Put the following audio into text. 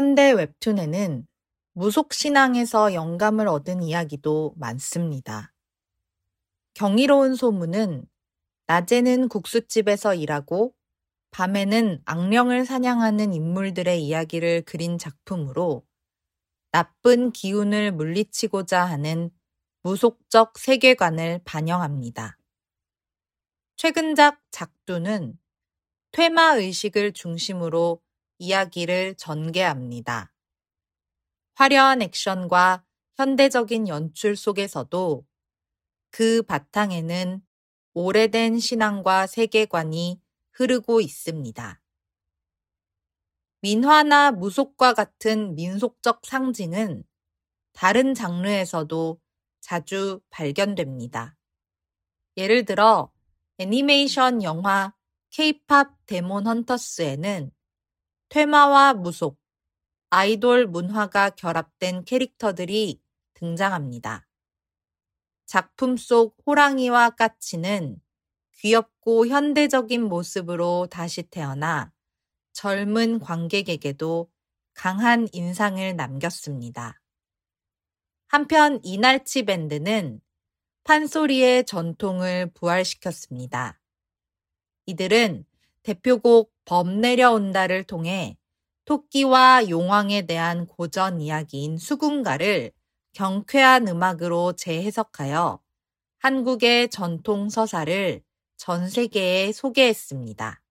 현대 웹툰에는 무속신앙에서 영감을 얻은 이야기도 많습니다. 경이로운 소문은 낮에는 국수집에서 일하고 밤에는 악령을 사냥하는 인물들의 이야기를 그린 작품으로 나쁜 기운을 물리치고자 하는 무속적 세계관을 반영합니다. 최근작 작두는 퇴마의식을 중심으로 이야기를 전개합니다. 화려한 액션과 현대적인 연출 속에서도 그 바탕에는 오래된 신앙과 세계관이 흐르고 있습니다. 민화나 무속과 같은 민속적 상징은 다른 장르에서도 자주 발견됩니다. 예를 들어 애니메이션 영화 K-팝 데몬 헌터스에는 퇴마와 무속, 아이돌 문화가 결합된 캐릭터들이 등장합니다. 작품 속 호랑이와 까치는 귀엽고 현대적인 모습으로 다시 태어나 젊은 관객에게도 강한 인상을 남겼습니다. 한편 이날치 밴드는 판소리의 전통을 부활시켰습니다. 이들은 대표곡 범 내려온다를 통해 토끼와 용왕에 대한 고전 이야기인 수군가를 경쾌한 음악으로 재해석하여 한국의 전통 서사를 전 세계에 소개했습니다.